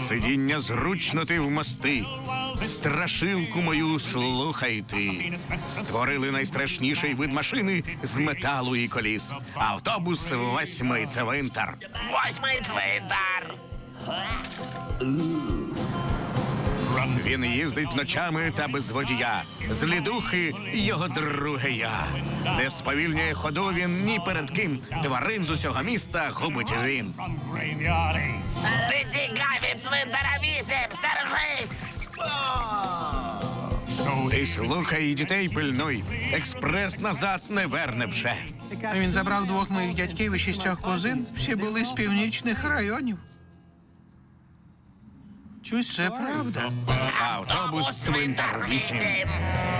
Сидіння зручно ти в мости. Страшилку мою слухайте. Створили найстрашніший вид машини з металу і коліс. Автобус 8-й цвинтар. 8-й цвинтар. Він їздить ночами та без водія. Злідухи його друге я. Не сповільнює ходу він ні перед ким. Тварин з усього міста губить він. Ти тікай від цвинтара 8, стережись! Ти слухай і дітей пильнуй. Експрес назад не верне вже. Він забрав 2 моїх дядьків і 6 кузин. Всі були з північних районів. Це правда. Автобус цвинтар 8.